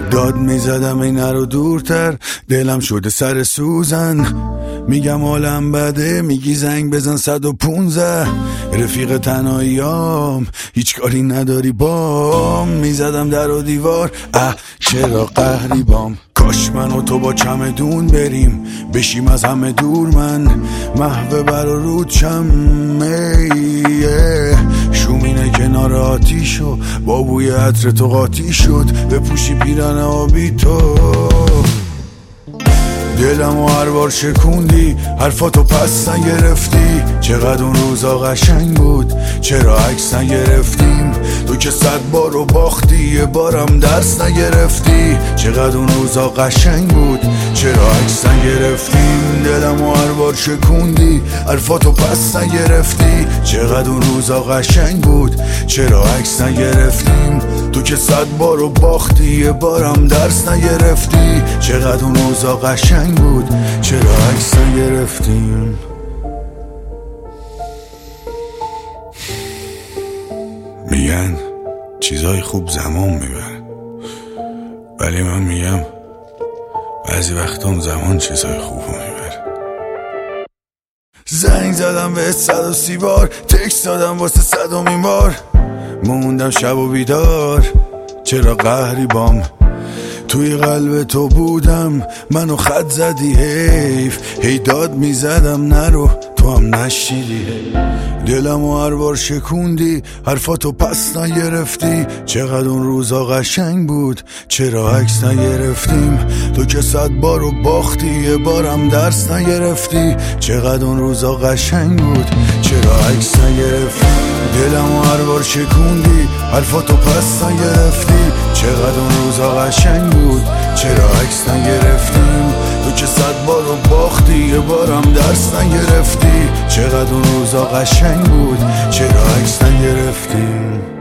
داد میزدم این رو دورتر، دلم شده سر سوزن. میگم حالم بده، میگی زنگ بزن 115. رفیق تنهاییام هیچ کاری نداری بام. میزدم در و دیوار، چرا قهری بام. کاش من و تو با چمدون بریم، بشیم از همه دور. من محو بر و رود شومینه کنار آتیشو با بوی عطر تو قاطی شد. بپوشی پیرن آبی تو، دلمو هر بار شکوندی، حرفاتو پس نگرفتی. چقدر اون روزا قشنگ بود، چرا عکس نگرفتیم؟ تو که 100 بار رو باختی، یه بارم درس نگرفتی. چقدر اون روزا قشنگ بود، چرا عکس نگرفتیم؟ دلمو هر بار شکوندی، حرفاتو پس نگرفتی. چقدر اون روزا قشنگ بود، چرا عکس نگرفتیم؟ تو که 100 بار رو باختی، یه بارم درس نگرفتی. چقدر اون روزا قشنگ بود، چرا عکس نگرفتیم؟ میگن چیزای خوب زمان میبره، ولی من میگم بعضی وقتا اون زمان چیزای خوب میبره. زنگ زدم به 130 بار، تکست دادم واسه 100مین بار. موندم شب و بیدار، چرا قهری بام؟ توی قلب تو بودم، منو خط زدی حیف. هی داد میزدم نرو، تو هم نشیدی. دلمو هر بار شکوندی، حرفاتو پس نگرفتی. چقدر اون روزا قشنگ بود، چرا عکس نگرفتیم؟ تو که 100 بار رو باختی، یه بارم درس نگرفتی. چقدر اون روزا قشنگ بود، چرا عکس نگرفتی؟ دلمو هر بار شکوندی، حرفاتو پس نگرفتی. چقدر اون روزا قشنگ بود، چرا عکس نگرفتیم؟ تو که 100 بار رو باختی، یه بارم درس نگرفتی. چقدر اون روزا قشنگ بود، چرا عکس نگرفتیم؟